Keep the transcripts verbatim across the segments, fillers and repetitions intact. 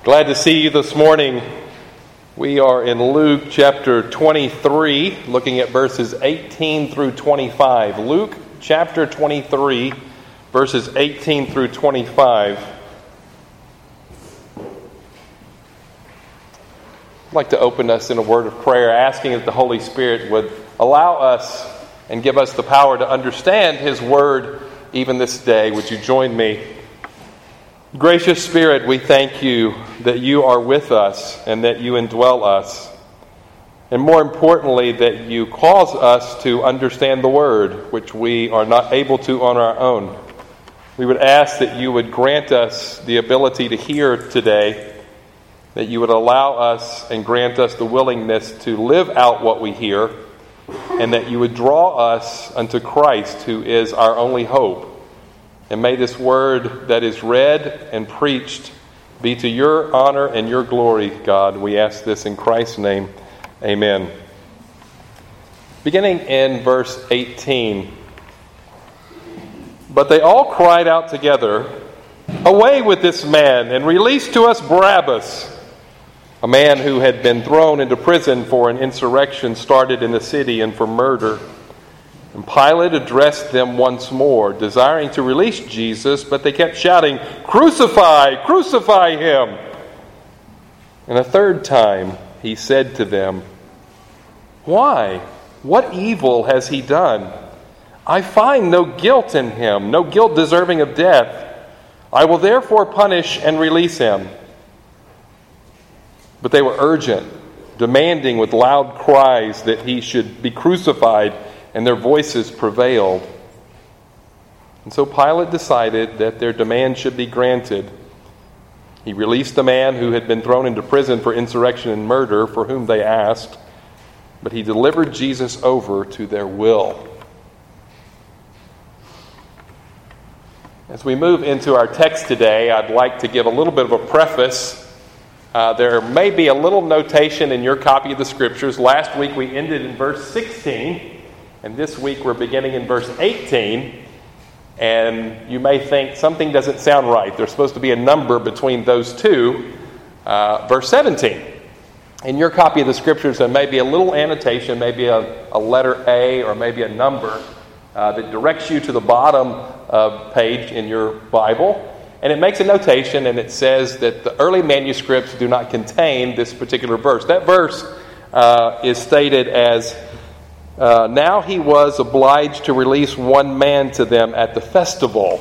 Glad to see you this morning. We are in Luke chapter twenty-three, looking at verses eighteen through twenty-five. Luke chapter twenty-three, verses eighteen through twenty-five. I'd like to open us in a word of prayer, asking that the Holy Spirit would allow us and give us the power to understand His Word even this day. Would you join me? Gracious Spirit, we thank you that you are with us and that you indwell us. And more importantly, that you cause us to understand the Word, which we are not able to on our own. We would ask that you would grant us the ability to hear today, that you would allow us and grant us the willingness to live out what we hear, and that you would draw us unto Christ, who is our only hope. And may this word that is read and preached be to your honor and your glory, God. We ask this in Christ's name. Amen. Beginning in verse eighteen. But they all cried out together, "Away with this man, and release to us Barabbas," a man who had been thrown into prison for an insurrection started in the city and for murder. And Pilate addressed them once more, desiring to release Jesus, but they kept shouting, "Crucify! Crucify him!" And a third time he said to them, "Why? What evil has he done? I find no guilt in him, no guilt deserving of death. I will therefore punish and release him." But they were urgent, demanding with loud cries that he should be crucified, and their voices prevailed. And so Pilate decided that their demand should be granted. He released the man who had been thrown into prison for insurrection and murder, for whom they asked, but he delivered Jesus over to their will. As we move into our text today, I'd like to give a little bit of a preface. Uh, there may be a little notation in your copy of the Scriptures. Last week we ended in verse sixteen. And this week we're beginning in verse eighteen, and you may think something doesn't sound right. There's supposed to be a number between those two. Uh, verse seventeen. In your copy of the Scriptures, there may be a little annotation, maybe a, a letter A or maybe a number uh, that directs you to the bottom uh, page in your Bible. And it makes a notation, and it says that the early manuscripts do not contain this particular verse. That verse uh, is stated as, Uh, now he was obliged to release one man to them at the festival.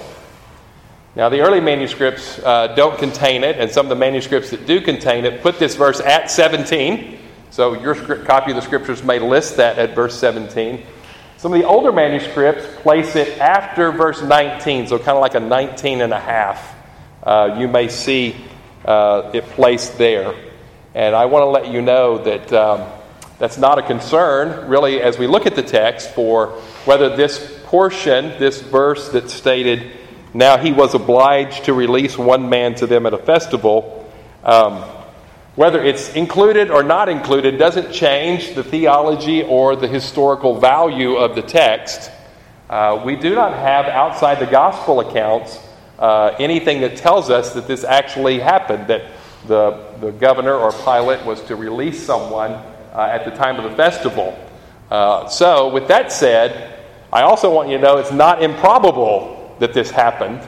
Now the early manuscripts uh, don't contain it, and some of the manuscripts that do contain it put this verse at seventeen. So your script, copy of the Scriptures may list that at verse seventeen. Some of the older manuscripts place it after verse nineteen, so kind of like a nineteen and a half. Uh, you may see uh, it placed there. And I want to let you know that Um, That's not a concern, really, as we look at the text, for whether this portion, this verse that stated, now he was obliged to release one man to them at a festival, um, whether it's included or not included doesn't change the theology or the historical value of the text. Uh, we do not have, outside the gospel accounts, uh, anything that tells us that this actually happened, that the, the governor or Pilate was to release someone Uh, at the time of the festival. Uh, so, with that said, I also want you to know it's not improbable that this happened.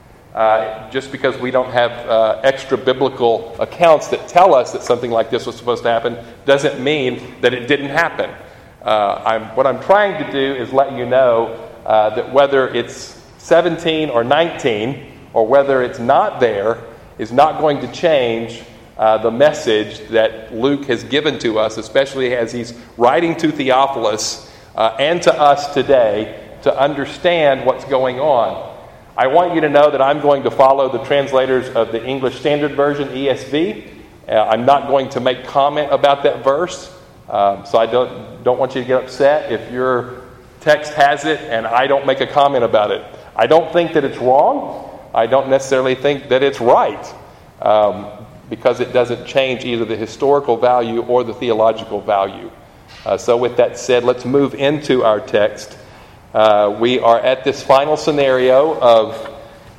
Uh, just because we don't have uh, extra biblical accounts that tell us that something like this was supposed to happen doesn't mean that it didn't happen. Uh, I'm, what I'm trying to do is let you know uh, that whether it's seventeen or nineteen, or whether it's not there, is not going to change Uh, the message that Luke has given to us, especially as he's writing to Theophilus uh, and to us today, to understand what's going on. I want you to know that I'm going to follow the translators of the English Standard Version, E S V. Uh, I'm not going to make comment about that verse, uh, so I don't, don't want you to get upset if your text has it and I don't make a comment about it. I don't think that it's wrong. I don't necessarily think that it's right. Um, because it doesn't change either the historical value or the theological value. Uh, so with that said, let's move into our text. Uh, we are at this final scenario of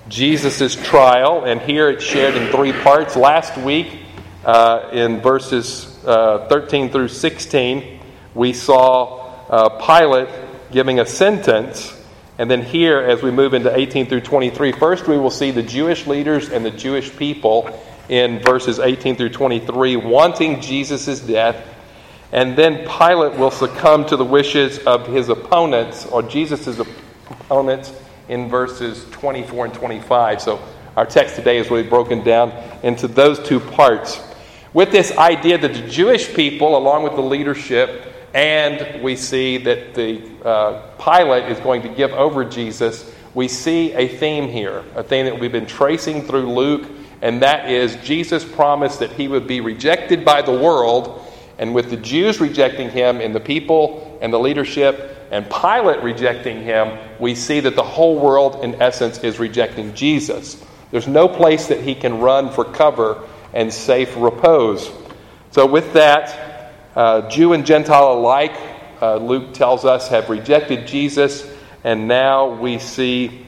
Jesus' trial, and here it's shared in three parts. Last week, uh, in verses uh, thirteen through sixteen, we saw uh, Pilate giving a sentence, and then here, as we move into eighteen through twenty-three, first we will see the Jewish leaders and the Jewish people in verses eighteen through twenty-three wanting Jesus' death, and then Pilate will succumb to the wishes of his opponents, or Jesus' opponents, in verses twenty-four and twenty-five. So our text today is really broken down into those two parts, with this idea that the Jewish people, along with the leadership, and we see that the uh, Pilate is going to give over Jesus. We see a theme here, a theme that we've been tracing through Luke, and that is Jesus promised that he would be rejected by the world, and with the Jews rejecting him and the people and the leadership, and Pilate rejecting him, we see that the whole world, in essence, is rejecting Jesus. There's no place that he can run for cover and safe repose. So with that, uh, Jew and Gentile alike, uh, Luke tells us, have rejected Jesus, and now we see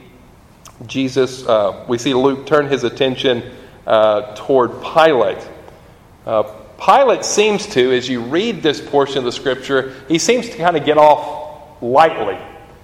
Jesus, uh, we see Luke turn his attention uh, toward Pilate. Uh, Pilate seems to, as you read this portion of the scripture, he seems to kind of get off lightly.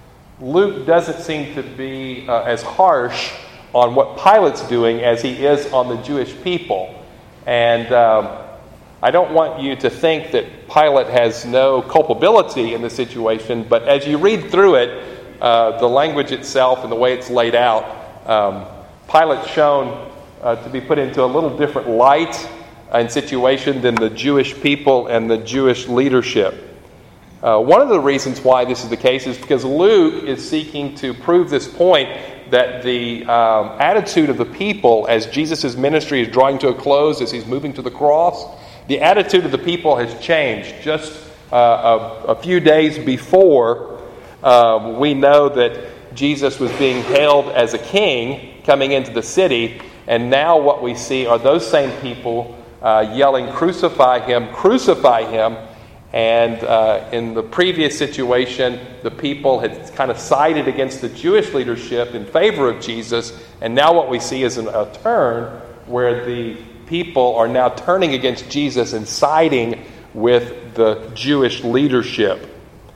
Luke doesn't seem to be uh, as harsh on what Pilate's doing as he is on the Jewish people. And um, I don't want you to think that Pilate has no culpability in the situation, but as you read through it, uh, the language itself and the way it's laid out, um, Pilate's shown uh, to be put into a little different light and situation than the Jewish people and the Jewish leadership. Uh, one of the reasons why this is the case is because Luke is seeking to prove this point that the um, attitude of the people as Jesus' ministry is drawing to a close, as he's moving to the cross, the attitude of the people has changed. Just uh, a, a few days before, uh, we know that Jesus was being hailed as a king coming into the city, and now what we see are those same people uh, yelling, "Crucify him, crucify him." And uh, in the previous situation, the people had kind of sided against the Jewish leadership in favor of Jesus. And now what we see is an, a turn where the people are now turning against Jesus and siding with the Jewish leadership.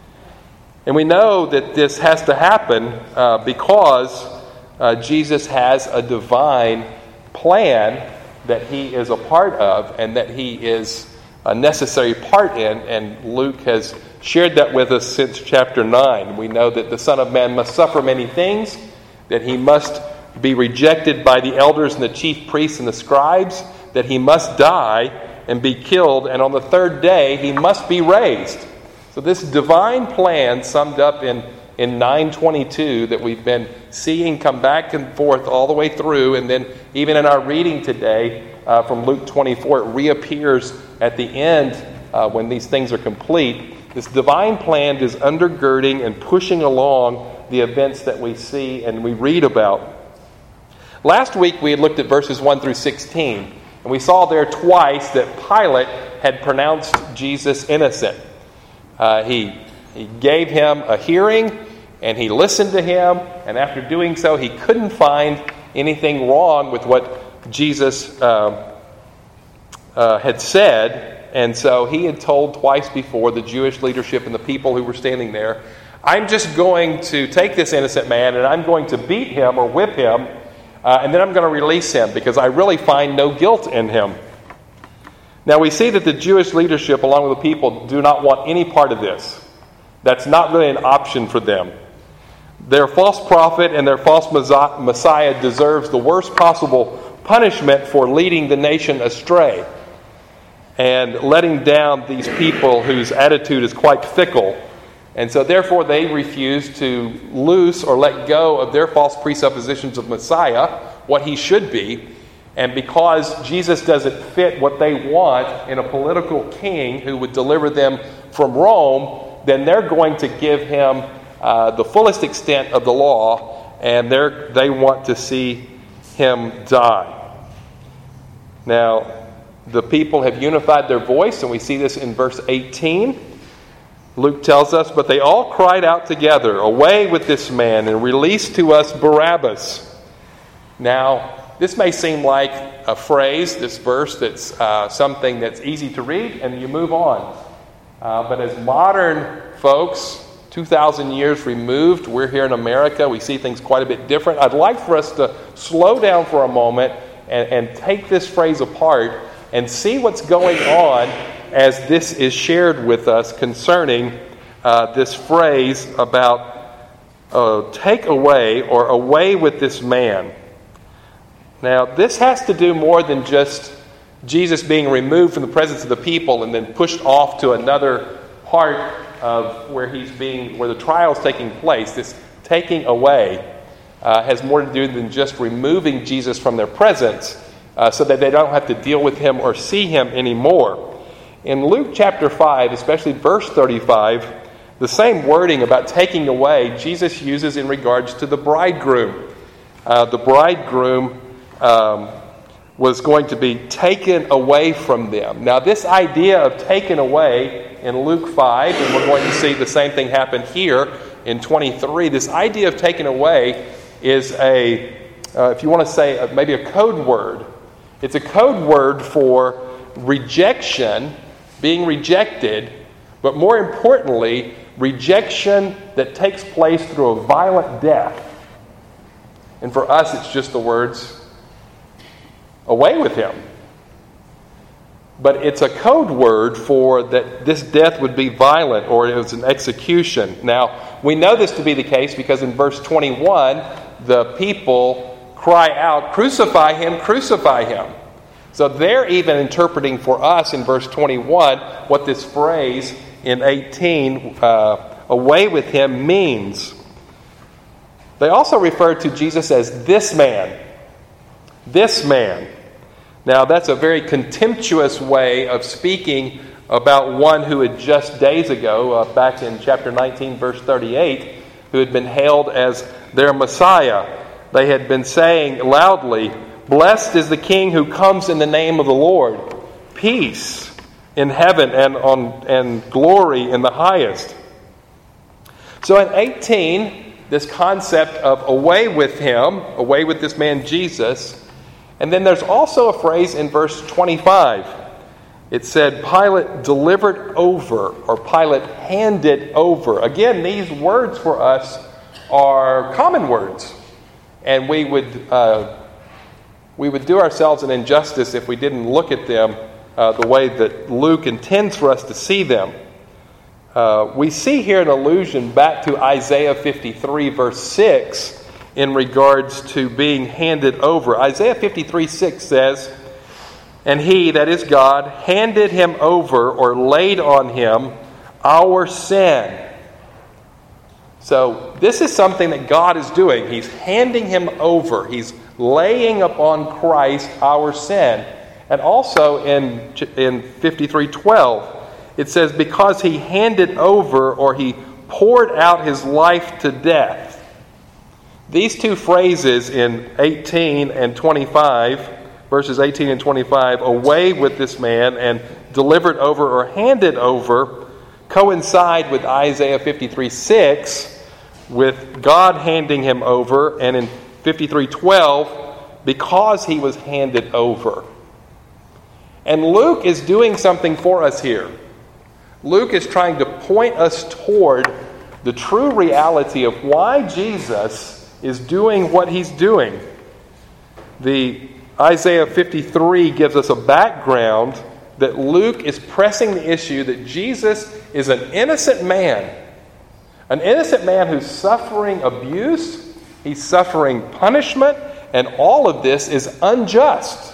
And we know that this has to happen uh, because uh, Jesus has a divine plan that he is a part of and that he is a necessary part in, and Luke has shared that with us since chapter nine. We know that the Son of Man must suffer many things, that he must be rejected by the elders and the chief priests and the scribes, that he must die and be killed, and on the third day he must be raised. So this divine plan summed up in, in nine twenty-two that we've been seeing come back and forth all the way through, and then even in our reading today uh, from Luke twenty-four, it reappears at the end, uh, when these things are complete. This divine plan is undergirding and pushing along the events that we see and we read about. Last week we had looked at verses one through sixteen, and we saw there twice that Pilate had pronounced Jesus innocent. Uh, he, he gave him a hearing, and he listened to him, and after doing so, he couldn't find anything wrong with what Jesus uh, Uh, had said, and so he had told twice before the Jewish leadership and the people who were standing there, "I'm just going to take this innocent man and I'm going to beat him or whip him, uh, and then I'm going to release him because I really find no guilt in him." Now we see that the Jewish leadership, along with the people, do not want any part of this. That's not really an option for them. Their false prophet and their false Messiah deserves the worst possible punishment for leading the nation astray and letting down these people whose attitude is quite fickle. And so therefore they refuse to loose or let go of their false presuppositions of Messiah, what he should be. And because Jesus doesn't fit what they want in a political king who would deliver them from Rome, then they're going to give him uh, the fullest extent of the law, and they're, they want to see him die. Now, the people have unified their voice, and we see this in verse eighteen. Luke tells us, "But they all cried out together, 'Away with this man, and release to us Barabbas.'" Now, this may seem like a phrase, this verse, that's uh, something that's easy to read, and you move on. Uh, but as modern folks, two thousand years removed, we're here in America, we see things quite a bit different. I'd like for us to slow down for a moment and, and take this phrase apart and see what's going on as this is shared with us concerning uh, this phrase about uh, take away or away with this man. Now, this has to do more than just Jesus being removed from the presence of the people and then pushed off to another part of where he's being, where the trial is taking place. This taking away uh, has more to do than just removing Jesus from their presence uh, so that they don't have to deal with him or see him anymore. In Luke chapter five, especially verse thirty-five, the same wording about taking away Jesus uses in regards to the bridegroom. Uh, the bridegroom um, was going to be taken away from them. Now, this idea of taken away in Luke five, and we're going to see the same thing happen here in twenty-three, this idea of taken away is a, uh, if you want to say uh, maybe a code word. It's a code word for rejection, being rejected, but more importantly, rejection that takes place through a violent death. And for us, it's just the words, away with him. But it's a code word for that this death would be violent or it was an execution. Now, we know this to be the case because in verse twenty-one, the people cry out, crucify him, crucify him. So they're even interpreting for us in verse twenty-one what this phrase in eighteen, uh, away with him, means. They also refer to Jesus as this man. This man. Now, that's a very contemptuous way of speaking about one who had just days ago, uh, back in chapter nineteen, verse thirty-eight, who had been hailed as their Messiah. They had been saying loudly, "Blessed is the King who comes in the name of the Lord. Peace in heaven and on and glory in the highest." So in eighteen, this concept of away with him, away with this man Jesus. And then there's also a phrase in verse twenty-five. It said, Pilate delivered over, or Pilate handed over. Again, these words for us are common words. And we would uh, we would do ourselves an injustice if we didn't look at them uh, the way that Luke intends for us to see them. Uh, we see here an allusion back to Isaiah fifty-three, verse six, in regards to being handed over. Isaiah fifty-three, six says, "And he," that is God, "handed him over," or laid on him, "our sin." So this is something that God is doing. He's handing him over. He's laying upon Christ our sin. And also in, in fifty-three, twelve, it says, "Because he handed over," or he poured out his life to death. These two phrases in eighteen and twenty-five, verses eighteen and twenty-five, away with this man and delivered over or handed over, coincide with Isaiah fifty-three, six, with God handing him over, and in fifty-three, twelve, because he was handed over. And Luke is doing something for us here. Luke is trying to point us toward the true reality of why Jesus is doing what he's doing. The Isaiah fifty-three gives us a background that Luke is pressing the issue that Jesus is an innocent man. An innocent man who's suffering abuse, he's suffering punishment, and all of this is unjust.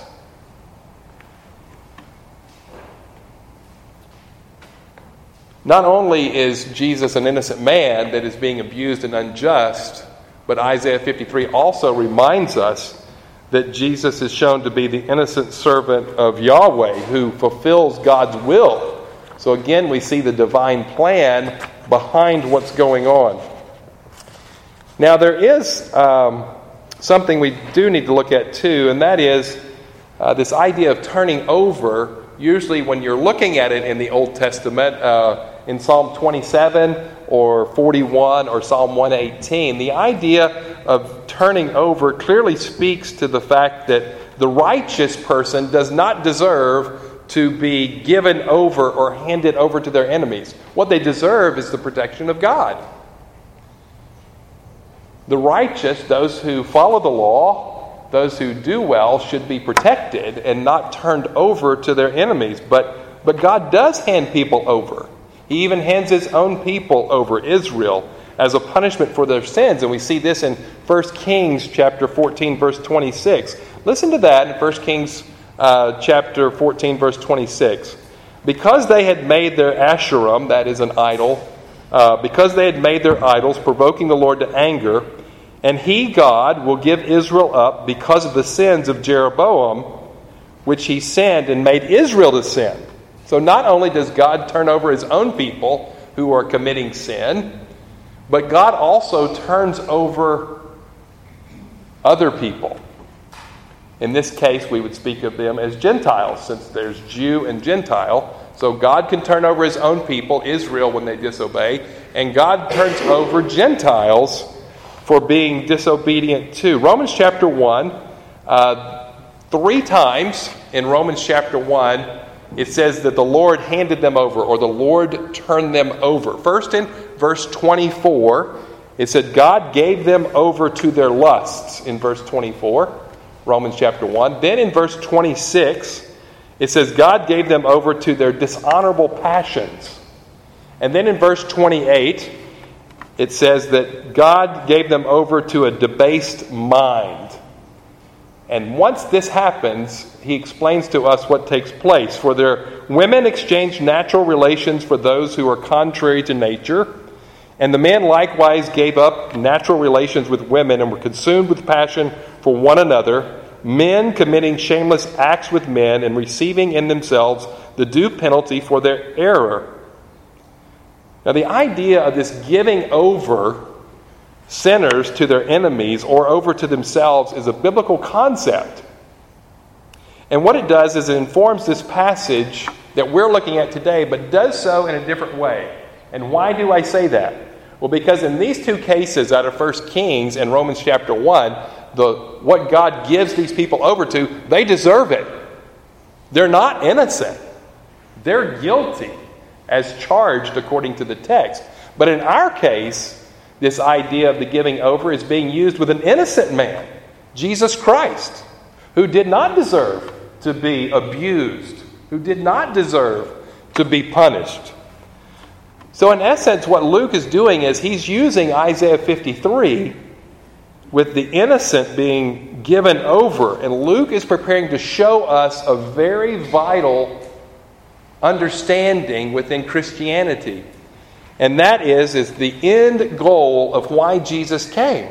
Not only is Jesus an innocent man that is being abused and unjust, but Isaiah fifty-three also reminds us that Jesus is shown to be the innocent servant of Yahweh who fulfills God's will. So again, we see the divine plan behind what's going on. Now there is um, something we do need to look at too, and that is uh, this idea of turning over. Usually when you're looking at it in the Old Testament, uh, in Psalm twenty-seven or forty-one or Psalm one eighteen, the idea of turning over clearly speaks to the fact that the righteous person does not deserve to be given over or handed over to their enemies. What they deserve is the protection of God. The righteous, those who follow the law, those who do well, should be protected and not turned over to their enemies. But, but God does hand people over. He even hands his own people over, Israel, as a punishment for their sins. And we see this in First Kings chapter fourteen, verse twenty-six. Listen to that in First Kings uh, chapter fourteen, verse twenty-six. Because they had made their Asherim, that is an idol, uh, because they had made their idols, provoking the Lord to anger, and he, God, will give Israel up because of the sins of Jeroboam, which he sinned and made Israel to sin. So not only does God turn over his own people who are committing sin, but God also turns over other people. In this case, we would speak of them as Gentiles, since there's Jew and Gentile. So God can turn over his own people, Israel, when they disobey, and God turns over Gentiles for being disobedient too. Romans chapter one, uh, three times in Romans chapter one, it says that the Lord handed them over, or the Lord turned them over. First in verse twenty-four, it said God gave them over to their lusts in verse twenty-four, Romans chapter one. Then in verse twenty-six, it says God gave them over to their dishonorable passions. And then in verse twenty-eight, it says that God gave them over to a debased mind. And once this happens, he explains to us what takes place. For their women exchanged natural relations for those who are contrary to nature, and the men likewise gave up natural relations with women and were consumed with passion for one another, men committing shameless acts with men and receiving in themselves the due penalty for their error. Now, the idea of this giving over sinners to their enemies or over to themselves is a biblical concept. And what it does is it informs this passage that we're looking at today, but does so in a different way. And why do I say that? Well, because in these two cases out of First Kings and Romans chapter one, the what God gives these people over to, they deserve it. They're not innocent. They're guilty as charged according to the text. But in our case, this idea of the giving over is being used with an innocent man, Jesus Christ, who did not deserve to be abused, who did not deserve to be punished. So in essence, what Luke is doing is he's using Isaiah fifty-three with the innocent being given over. And Luke is preparing to show us a very vital understanding within Christianity. And that is, is the end goal of why Jesus came.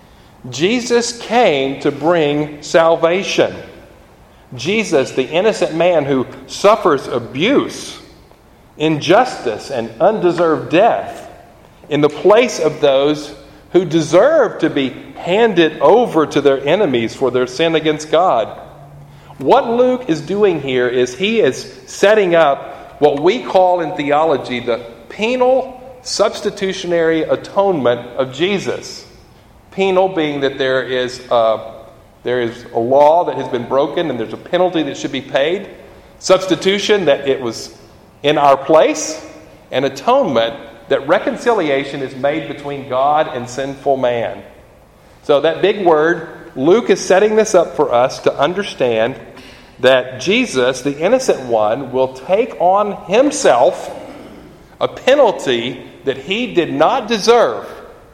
Jesus came to bring salvation. Jesus, the innocent man who suffers abuse, injustice, and undeserved death in the place of those who deserve to be handed over to their enemies for their sin against God. What Luke is doing here is he is setting up what we call in theology the penal substitutionary atonement of Jesus. Penal being that there is a, there is a law that has been broken and there's a penalty that should be paid. Substitution, that it was in our place. And atonement, that reconciliation is made between God and sinful man. So that big word, Luke is setting this up for us to understand that Jesus, the innocent one, will take on himself a penalty that he did not deserve.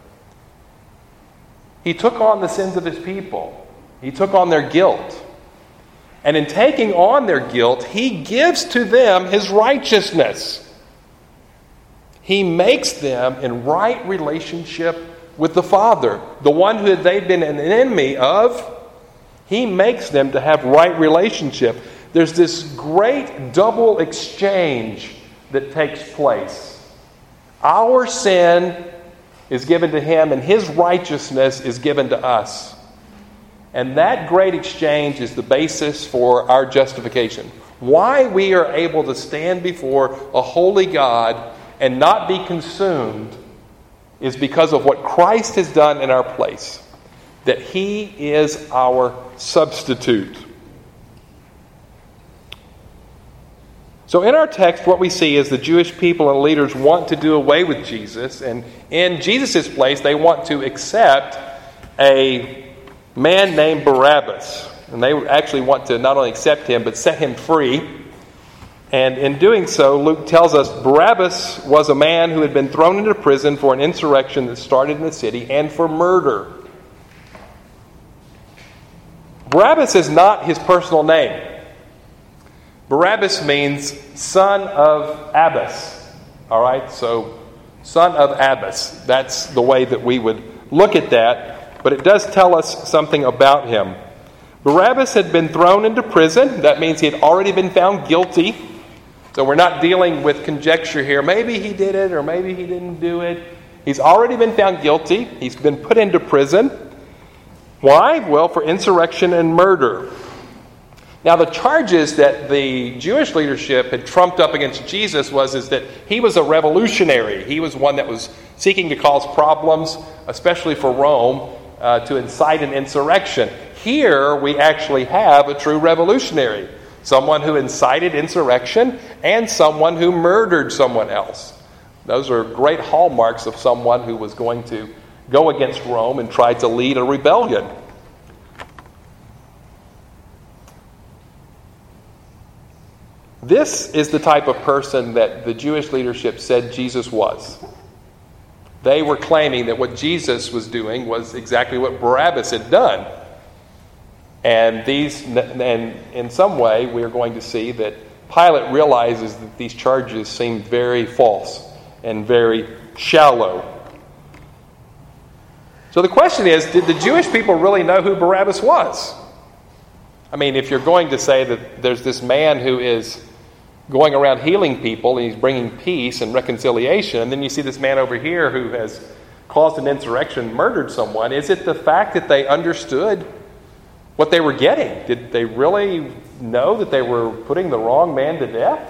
He took on the sins of his people. He took on their guilt. And in taking on their guilt, he gives to them his righteousness. He makes them in right relationship with the Father. The one who they've been an enemy of, he makes them to have right relationship. There's this great double exchange that takes place. Our sin is given to him, and his righteousness is given to us. And that great exchange is the basis for our justification. Why we are able to stand before a holy God and not be consumed is because of what Christ has done in our place. that he is our substitute. So in our text, what we see is the Jewish people and leaders want to do away with Jesus, and in Jesus' place, they want to accept a man named Barabbas. And they actually want to not only accept him, but set him free. And in doing so, Luke tells us Barabbas was a man who had been thrown into prison for an insurrection that started in the city and for murder. Barabbas is not his personal name. Barabbas means son of Abbas. All right, so son of Abbas. That's the way that we would look at that. But it does tell us something about him. Barabbas had been thrown into prison. That means he had already been found guilty. So we're not dealing with conjecture here. Maybe he did it or maybe he didn't do it. He's already been found guilty. He's been put into prison. Why? Well, for insurrection and murder. Now, the charges that the Jewish leadership had trumped up against Jesus was is that he was a revolutionary. He was one that was seeking to cause problems, especially for Rome, uh, to incite an insurrection. Here, we actually have a true revolutionary, someone who incited insurrection and someone who murdered someone else. Those are great hallmarks of someone who was going to go against Rome and try to lead a rebellion. This is the type of person that the Jewish leadership said Jesus was. They were claiming that what Jesus was doing was exactly what Barabbas had done. And these, and in some way, we are going to see that Pilate realizes that these charges seem very false and very shallow. So the question is, did the Jewish people really know who Barabbas was? I mean, if you're going to say that there's this man who is going around healing people and he's bringing peace and reconciliation, and then you see this man over here who has caused an insurrection, murdered someone, is it the fact that they understood what they were getting? Did they really know that they were putting the wrong man to death?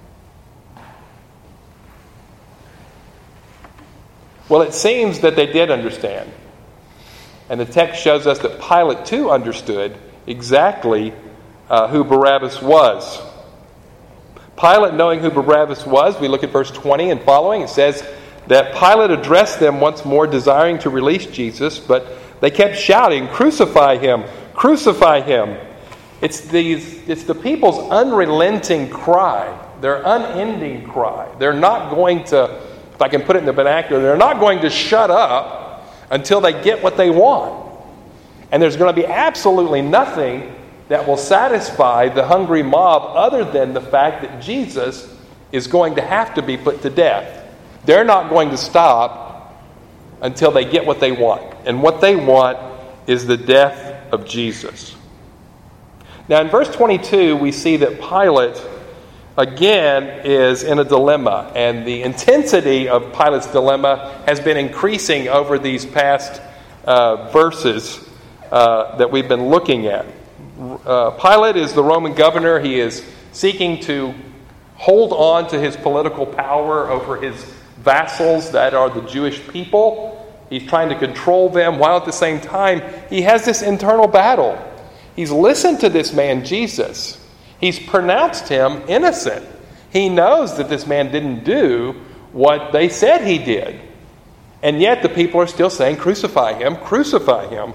Well, it seems that they did understand. And the text shows us that Pilate too understood exactly uh, who Barabbas was. Pilate, knowing who Barabbas was, we look at verse twenty and following, it says that Pilate addressed them once more, desiring to release Jesus, but they kept shouting, "Crucify him! Crucify him!" It's these, it's the people's unrelenting cry, their unending cry. They're not going to, if I can put it in the vernacular, they're not going to shut up until they get what they want. And there's going to be absolutely nothing that will satisfy the hungry mob other than the fact that Jesus is going to have to be put to death. They're not going to stop until they get what they want. And what they want is the death of Jesus. Now in verse twenty-two, we see that Pilate, again, is in a dilemma. And the intensity of Pilate's dilemma has been increasing over these past uh, verses uh, that we've been looking at. Uh, Pilate is the Roman governor. He is seeking to hold on to his political power over his vassals that are the Jewish people. He's trying to control them while at the same time he has this internal battle. He's listened to this man, Jesus. He's pronounced him innocent. He knows that this man didn't do what they said he did. And yet the people are still saying, "Crucify him, crucify him."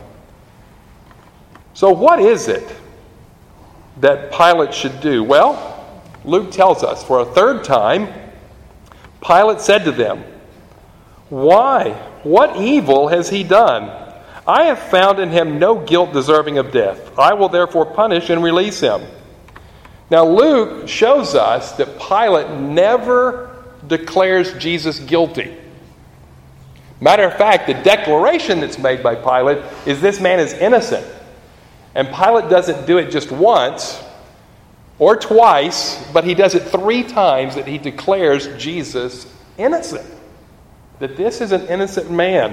So what is it that Pilate should do? Well, Luke tells us, for a third time, Pilate said to them, "Why? What evil has he done? I have found in him no guilt deserving of death. I will therefore punish and release him." Now Luke shows us that Pilate never declares Jesus guilty. Matter of fact, the declaration that's made by Pilate is this man is innocent. And Pilate doesn't do it just once or twice, but he does it three times that he declares Jesus innocent. That this is an innocent man.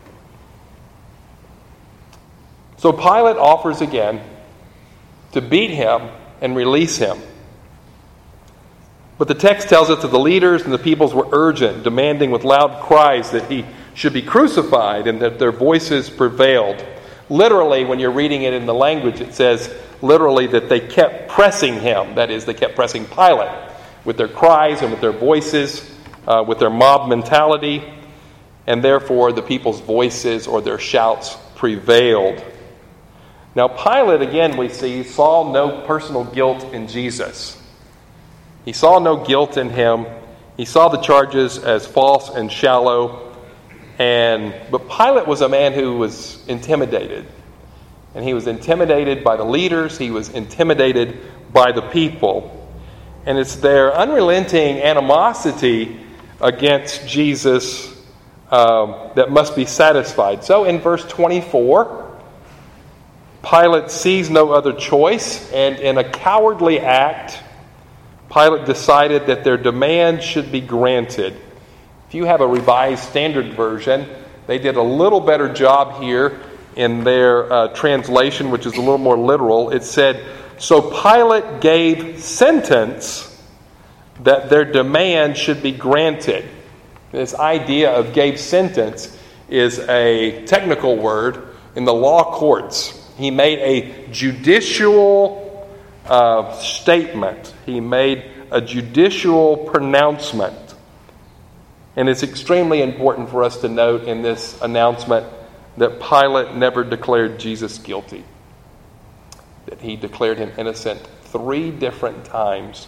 So Pilate offers again to beat him and release him. But the text tells us that the leaders and the peoples were urgent, demanding with loud cries that he should be crucified, and that their voices prevailed. literally, when you're reading it in the language, it says literally that they kept pressing him. That is, they kept pressing Pilate with their cries and with their voices, uh, with their mob mentality, and therefore the people's voices or their shouts prevailed. Now, Pilate, again, we see, saw no personal guilt in Jesus. He saw no guilt in him. He saw the charges as false and shallow. And but Pilate was a man who was intimidated. And he was intimidated by the leaders. He was intimidated by the people. And it's their unrelenting animosity against Jesus um, that must be satisfied. So in verse twenty-four, Pilate sees no other choice, and in a cowardly act, Pilate decided that their demand should be granted. If you have a Revised Standard Version, they did a little better job here in their uh, translation, which is a little more literal. It said, "So Pilate gave sentence that their demand should be granted." This idea of gave sentence is a technical word in the law courts. He made a judicial uh, statement. He made a judicial pronouncement. And it's extremely important for us to note in this announcement that Pilate never declared Jesus guilty. That he declared him innocent three different times.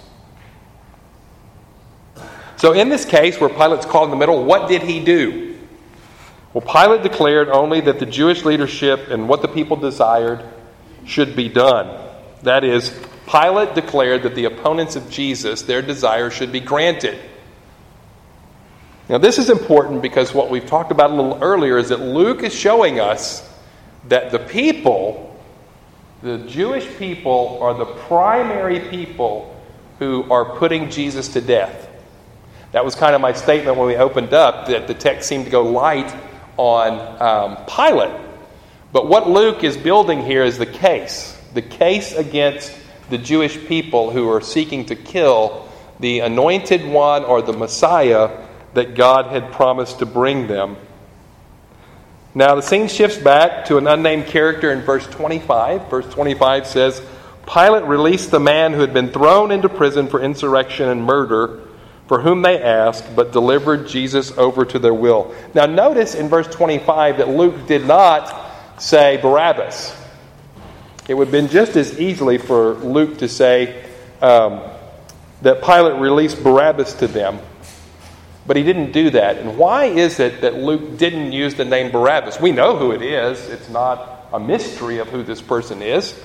So in this case where Pilate's caught in the middle, what did he do? Well, Pilate declared only that the Jewish leadership and what the people desired should be done. That is, Pilate declared that the opponents of Jesus, their desire should be granted. Now this is important because what we've talked about a little earlier is that Luke is showing us that the people, the Jewish people, are the primary people who are putting Jesus to death. That was kind of my statement when we opened up, that the text seemed to go light on um, Pilate. But what Luke is building here is the case. The case against the Jewish people who are seeking to kill the anointed one or the Messiah that God had promised to bring them. Now the scene shifts back to an unnamed character in verse twenty-five. Verse twenty-five says, "Pilate released the man who had been thrown into prison for insurrection and murder, for whom they asked, but delivered Jesus over to their will." Now notice in verse twenty-five that Luke did not say Barabbas. It would have been just as easily for Luke to say um, that Pilate released Barabbas to them. But he didn't do that. And why is it that Luke didn't use the name Barabbas? We know who it is. It's not a mystery of who this person is.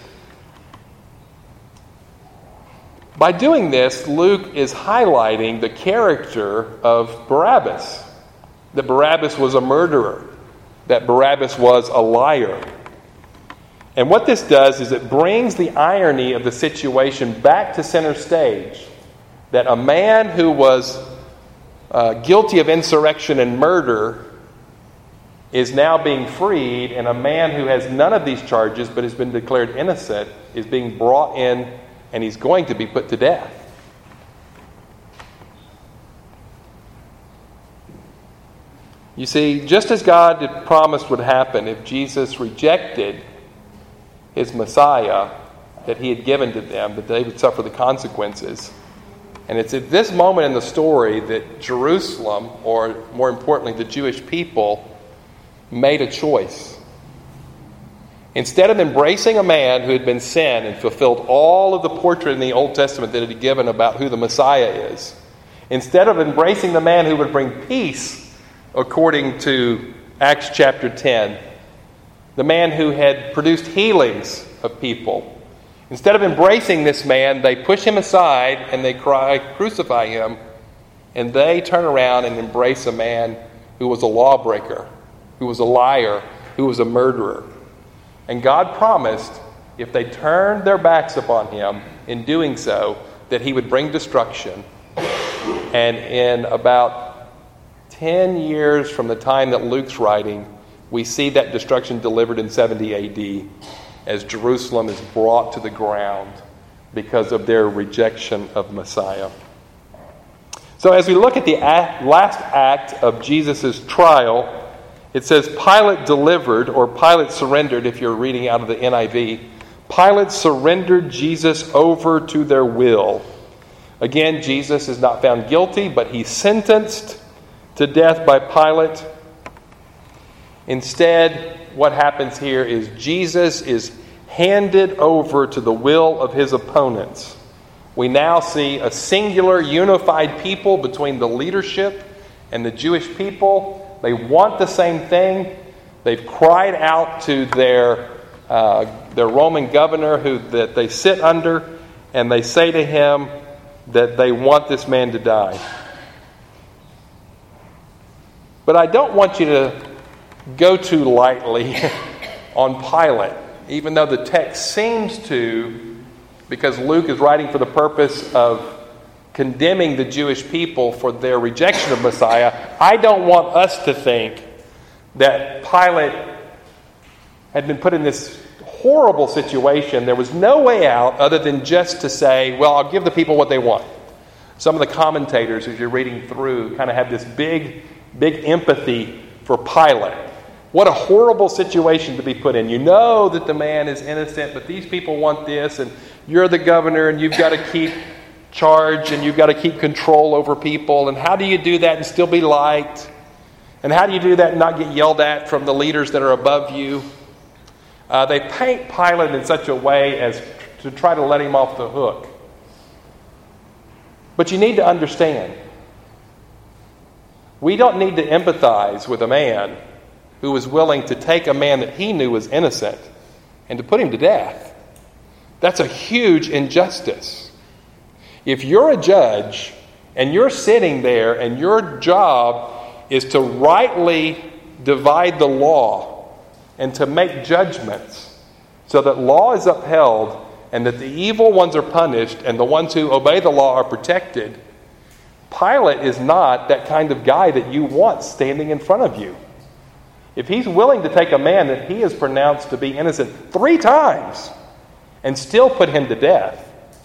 By doing this, Luke is highlighting the character of Barabbas. That Barabbas was a murderer. That Barabbas was a liar. And what this does is it brings the irony of the situation back to center stage. That a man who was uh, guilty of insurrection and murder is now being freed, and a man who has none of these charges but has been declared innocent is being brought in, and he's going to be put to death. You see, just as God had promised would happen if Jesus rejected his Messiah that he had given to them, that they would suffer the consequences. And it's at this moment in the story that Jerusalem, or more importantly, the Jewish people, made a choice. Instead of embracing a man who had been sent and fulfilled all of the portrait in the Old Testament that it had given about who the Messiah is, instead of embracing the man who would bring peace, according to Acts chapter ten, the man who had produced healings of people, instead of embracing this man, they push him aside and they cry, "Crucify him." And they turn around and embrace a man who was a lawbreaker, who was a liar, who was a murderer. And God promised, if they turned their backs upon him, in doing so, that he would bring destruction. And in about ten years from the time that Luke's writing, we see that destruction delivered in seventy A D as Jerusalem is brought to the ground because of their rejection of Messiah. So as we look at the act, last act of Jesus' trial, It says Pilate delivered, or Pilate surrendered if you're reading out of the N I V. Pilate surrendered Jesus over to their will. Again, Jesus is not found guilty, but he's sentenced to death by Pilate. Instead, what happens here is Jesus is handed over to the will of his opponents. We now see a singular, unified people between the leadership and the Jewish people. They want the same thing. They've cried out to their uh, their Roman governor who that they sit under, and they say to him that they want this man to die. But I don't want you to go too lightly on Pilate, even though the text seems to, because Luke is writing for the purpose of condemning the Jewish people for their rejection of Messiah. I don't want us to think that Pilate had been put in this horrible situation. There was no way out other than just to say, well, I'll give the people what they want. Some of the commentators, as you're reading through, kind of have this big, big empathy for Pilate. What a horrible situation to be put in. You know that the man is innocent, but these people want this, and you're the governor, and you've got to keep charge, and you've got to keep control over people. And how do you do that and still be liked? And how do you do that and not get yelled at from the leaders that are above you? Uh, they paint Pilate in such a way as to try to let him off the hook. But you need to understand, we don't need to empathize with a man who was willing to take a man that he knew was innocent and to put him to death. That's a huge injustice. If you're a judge and you're sitting there and your job is to rightly divide the law and to make judgments so that law is upheld and that the evil ones are punished and the ones who obey the law are protected, Pilate is not that kind of guy that you want standing in front of you. If he's willing to take a man that he has pronounced to be innocent three times and still put him to death,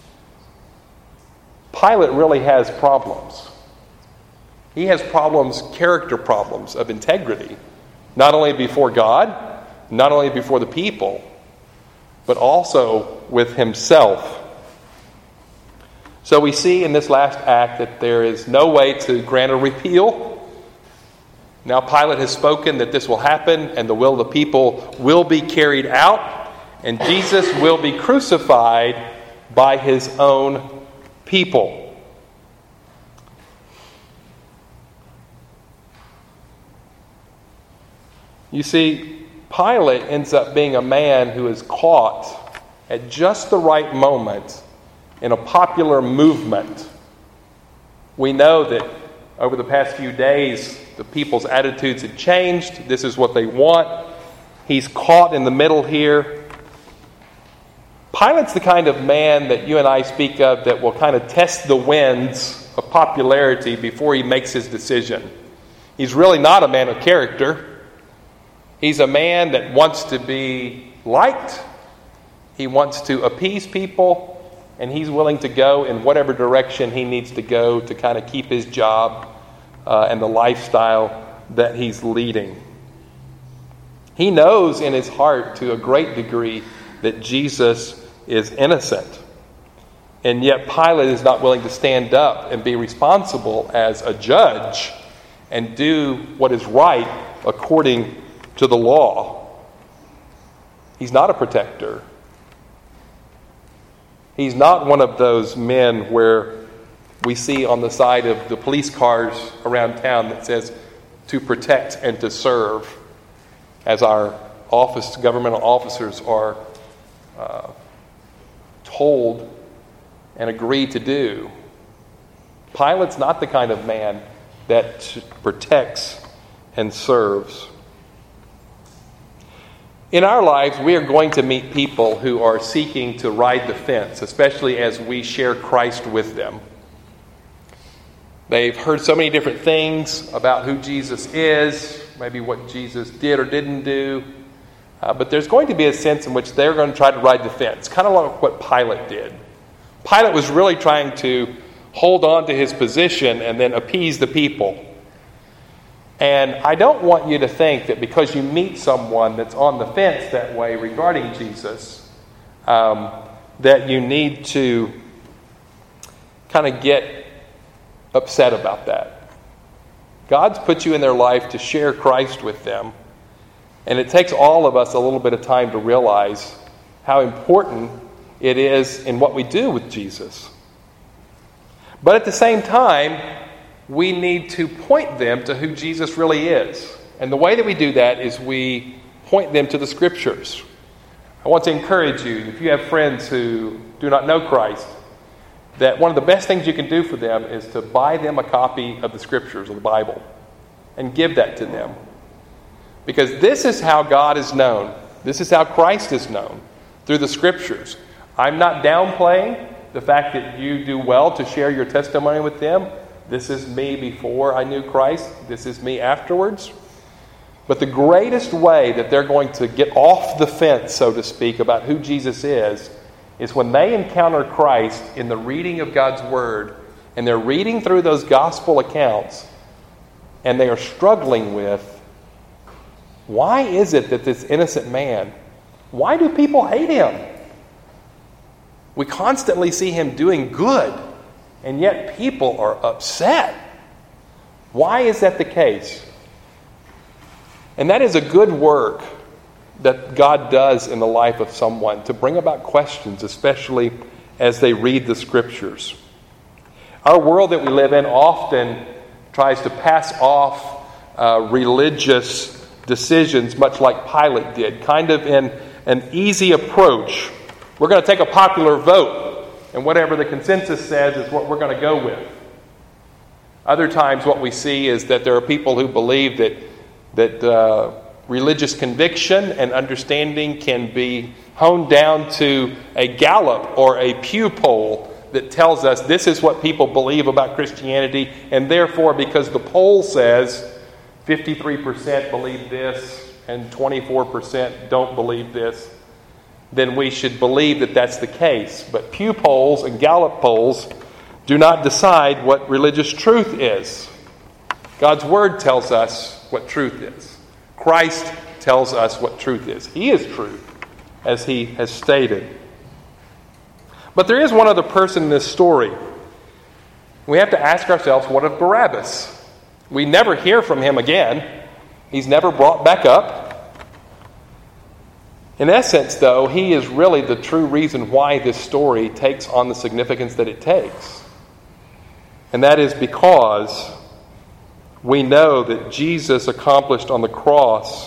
Pilate really has problems. He has problems, character problems of integrity, not only before God, not only before the people, but also with himself. So we see in this last act that there is no way to grant a repeal. Now Pilate has spoken that this will happen, and the will of the people will be carried out, and Jesus will be crucified by his own people. You see, Pilate ends up being a man who is caught at just the right moment in a popular movement. We know that over the past few days, the people's attitudes have changed. This is what they want. He's caught in the middle here. Pilate's the kind of man that you and I speak of that will kind of test the winds of popularity before he makes his decision. He's really not a man of character. He's a man that wants to be liked. He wants to appease people. And he's willing to go in whatever direction he needs to go to kind of keep his job uh, and the lifestyle that he's leading. He knows in his heart to a great degree that Jesus is innocent. And yet Pilate is not willing to stand up and be responsible as a judge and do what is right according to the law. He's not a protector. He's not one of those men where we see on the side of the police cars around town that says to protect and to serve, as our office, governmental officers are uh, told and agree to do. Pilate's not the kind of man that protects and serves. In our lives, we are going to meet people who are seeking to ride the fence, especially as we share Christ with them. They've heard so many different things about who Jesus is, maybe what Jesus did or didn't do. Uh, but there's going to be a sense in which they're going to try to ride the fence, kind of like what Pilate did. Pilate was really trying to hold on to his position and then appease the people. And I don't want you to think that because you meet someone that's on the fence that way regarding Jesus, um, that you need to kind of get upset about that. God's put you in their life to share Christ with them. And it takes all of us a little bit of time to realize how important it is in what we do with Jesus. But at the same time, we need to point them to who Jesus really is. And the way that we do that is we point them to the Scriptures. I want to encourage you, if you have friends who do not know Christ, that one of the best things you can do for them is to buy them a copy of the Scriptures, of the Bible, and give that to them. Because this is how God is known. This is how Christ is known, through the Scriptures. I'm not downplaying the fact that you do well to share your testimony with them. This is me before I knew Christ. This is me afterwards. But the greatest way that they're going to get off the fence, so to speak, about who Jesus is, is when they encounter Christ in the reading of God's Word, and they're reading through those gospel accounts, and they are struggling with, why is it that this innocent man, why do people hate him? We constantly see him doing good, and yet people are upset. Why is that the case? And that is a good work that God does in the life of someone to bring about questions, especially as they read the Scriptures. Our world that we live in often tries to pass off uh, religious decisions much like Pilate did, kind of in an easy approach. We're going to take a popular vote, and whatever the consensus says is what we're going to go with. Other times what we see is that there are people who believe that that uh, religious conviction and understanding can be honed down to a Gallup or a Pew poll that tells us this is what people believe about Christianity, and therefore because the poll says fifty-three percent believe this and twenty-four percent don't believe this, then we should believe that that's the case. But Pew polls and Gallup polls do not decide what religious truth is. God's Word tells us what truth is. Christ tells us what truth is. He is truth, as He has stated. But there is one other person in this story. We have to ask ourselves, what of Barabbas? We never hear from him again. He's never brought back up. In essence, though, he is really the true reason why this story takes on the significance that it takes. And that is because we know that Jesus accomplished on the cross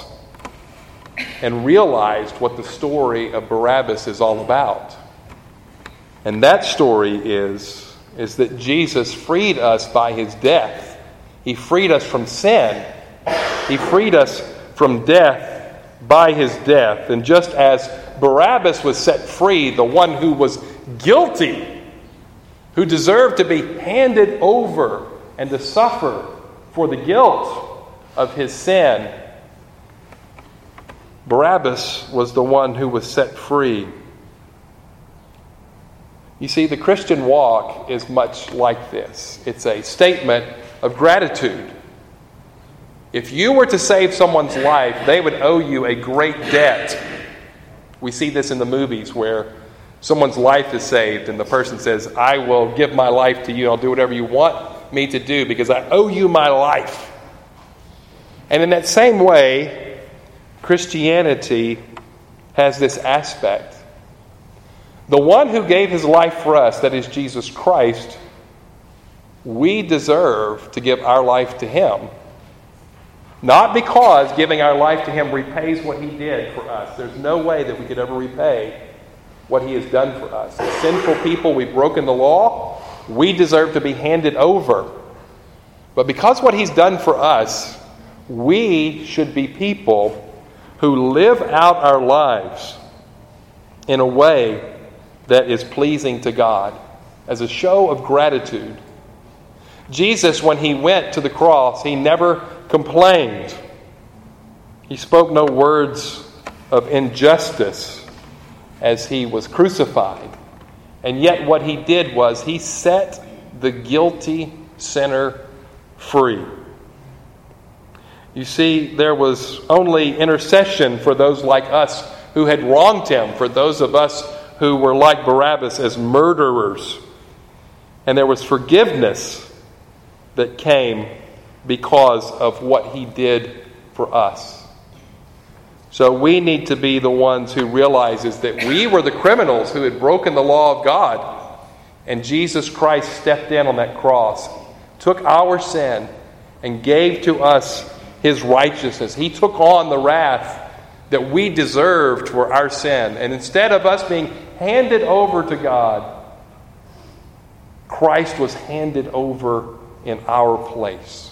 and realized what the story of Barabbas is all about. And that story is, is that Jesus freed us by His death. He freed us from sin. He freed us from death by His death. And just as Barabbas was set free, the one who was guilty, who deserved to be handed over and to suffer for the guilt of his sin, Barabbas was the one who was set free. You see, the Christian walk is much like this. It's a statement of gratitude. If you were to save someone's life, they would owe you a great debt. We see this in the movies where someone's life is saved and the person says, I will give my life to you. I'll do whatever you want me to do because I owe you my life. And in that same way, Christianity has this aspect. The one who gave his life for us, that is Jesus Christ, we deserve to give our life to him. Not because giving our life to him repays what he did for us. There's no way that we could ever repay what he has done for us. As sinful people, we've broken the law. We deserve to be handed over. But because what he's done for us, we should be people who live out our lives in a way that is pleasing to God, as a show of gratitude. Jesus, when he went to the cross, he never complained. He spoke no words of injustice as he was crucified. And yet what he did was he set the guilty sinner free. You see, there was only intercession for those like us who had wronged him, for those of us who were like Barabbas as murderers. And there was forgiveness that came because of what he did for us. So we need to be the ones who realizes that we were the criminals who had broken the law of God. And Jesus Christ stepped in on that cross, took our sin, and gave to us his righteousness. He took on the wrath that we deserved for our sin. And instead of us being handed over to God, Christ was handed over in our place.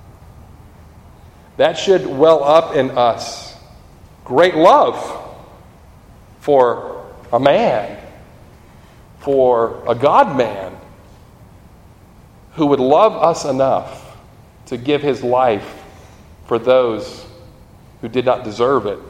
That should well up in us great love for a man, for a God-man who would love us enough to give his life for those who did not deserve it.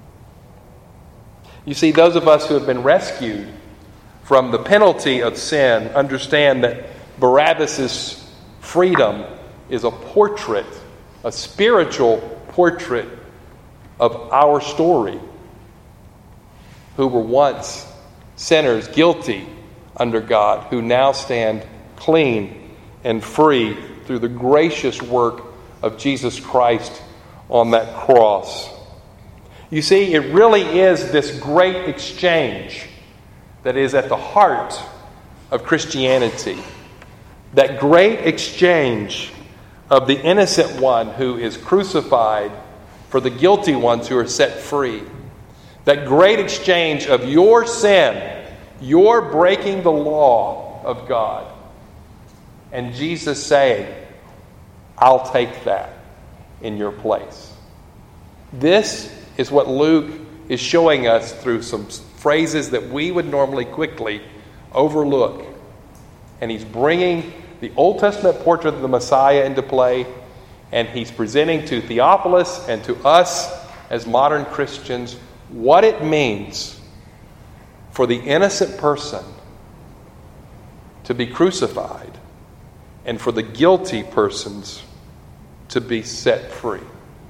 You see, those of us who have been rescued from the penalty of sin understand that Barabbas' freedom is a portrait, a spiritual portrait of our story, who were once sinners, guilty under God, who now stand clean and free through the gracious work of Jesus Christ on that cross. You see, it really is this great exchange that is at the heart of Christianity. That great exchange of the innocent one who is crucified for the guilty ones who are set free. That great exchange of your sin, your breaking the law of God, and Jesus saying, I'll take that in your place. This is what Luke is showing us through some phrases that we would normally quickly overlook. And he's bringing the Old Testament portrait of the Messiah into play, and he's presenting to Theophilus and to us as modern Christians what it means for the innocent person to be crucified and for the guilty persons to be set free.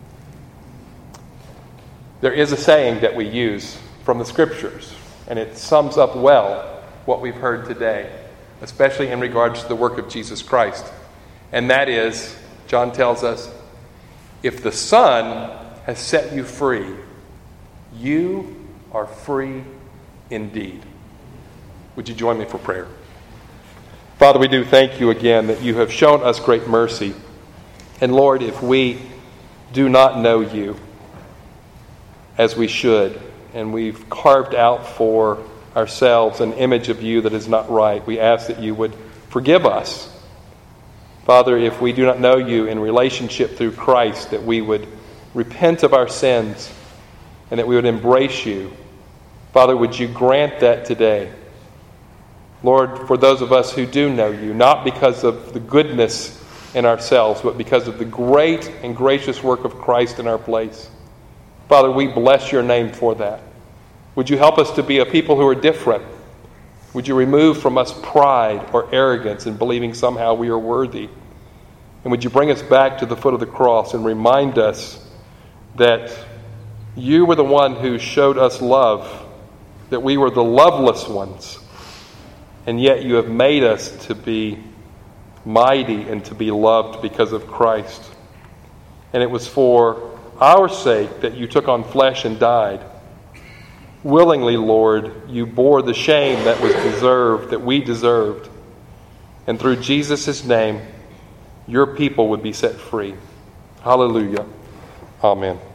There is a saying that we use from the Scriptures, and it sums up well what we've heard today, especially in regards to the work of Jesus Christ. And that is, John tells us, if the Son has set you free, you are free indeed. Would you join me for prayer? Father, we do thank you again that you have shown us great mercy. And Lord, if we do not know you as we should, and we've carved out for ourselves an image of you that is not right, we ask that you would forgive us. Father, if we do not know you in relationship through Christ, that we would repent of our sins and that we would embrace you. Father, would you grant that today? Lord, for those of us who do know you, not because of the goodness in ourselves, but because of the great and gracious work of Christ in our place. Father, we bless your name for that. Would you help us to be a people who are different? Would you remove from us pride or arrogance in believing somehow we are worthy? And would you bring us back to the foot of the cross and remind us that you were the one who showed us love, that we were the loveless ones, and yet you have made us to be mighty and to be loved because of Christ. And it was for our sake that you took on flesh and died. Willingly, Lord, you bore the shame that was deserved, that we deserved. And through Jesus' name, your people would be set free. Hallelujah. Amen.